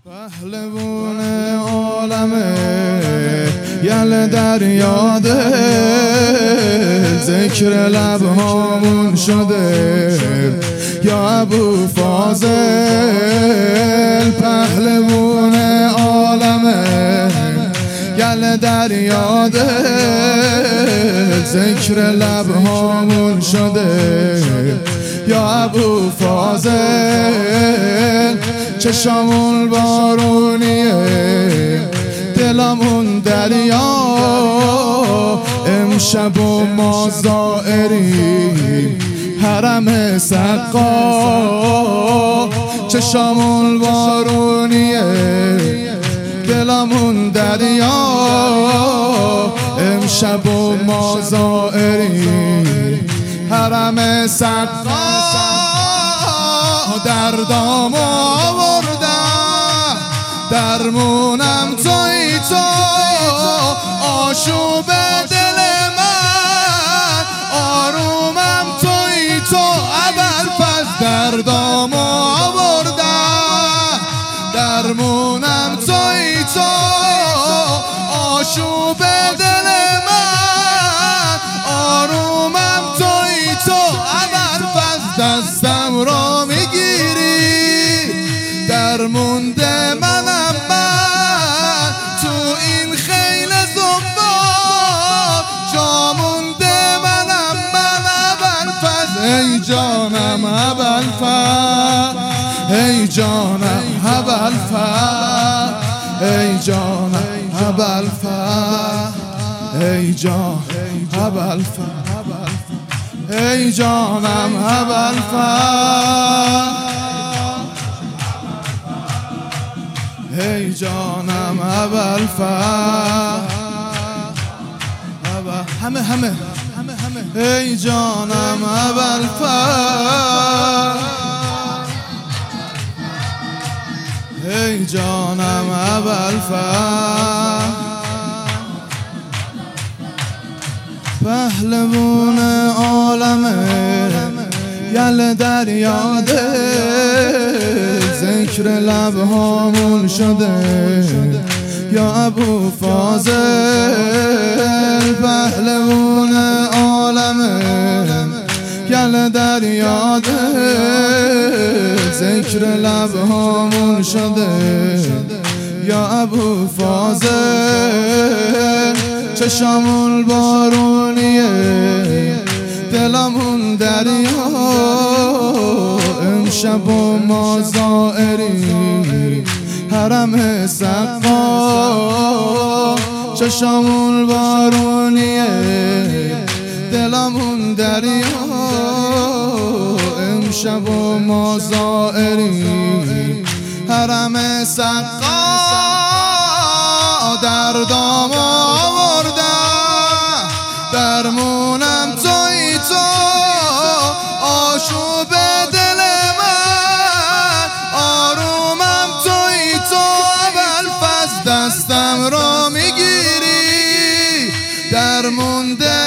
پهلوان عالمه یل دریا دل ذکر لبهامون شده یا ابو فاضل. پهلوان عالمه یل دریا دل ذکر لبهامون شده یا ابو فاضل. چشامون بارونیه دلمون دریا امشب و ما زائریم حرم سقا. چشامون بارونیه دلمون دریا امشب و ما زائریم حرم سقا. دردام آوردم درمونم توی تو آشوب دل من آرومم توی تو ابوالفضل. دردام آوردم درمونم توی تو آشوب دل من آرومم توی تو ابوالفضل. دستم را درمونده منم من تو این خیل زبان جامونده منم من ابوالفضل. ای جانم ابوالفضل ای جانم ابوالفضل ای جانم ابوالفضل ای جان ابوالفضل ای جانم ابوالفضل ای جانم ابوالفضل. همه ای جانم ابوالفضل ای جانم ابوالفضل. پهلوان عالمه یل دریا دل ذکر لبهامون شده یا ابو فاضل. پهلوان عالمه یل دریا دل ذکر لبهامون شده یا ابو فاضل. چشامون بارونیه دلمون دریا امشب و ما زائریم حرم سقا. چشامون بارونیه دلمون دریا امشب و ما زائریم حرم سقا. دردام آوردم درمونم توی تو آشوب دل من آرومم توی تو ابوالفضل. دستم را میگیری درمونده